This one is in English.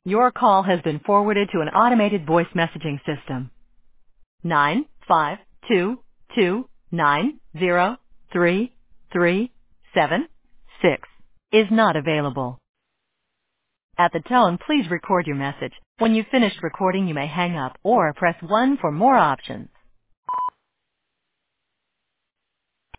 Your call has been forwarded to an automated voice messaging system. 952290337 is not available. At the tone, please record your message. When you've finished recording, you may hang up or press 1 for more options.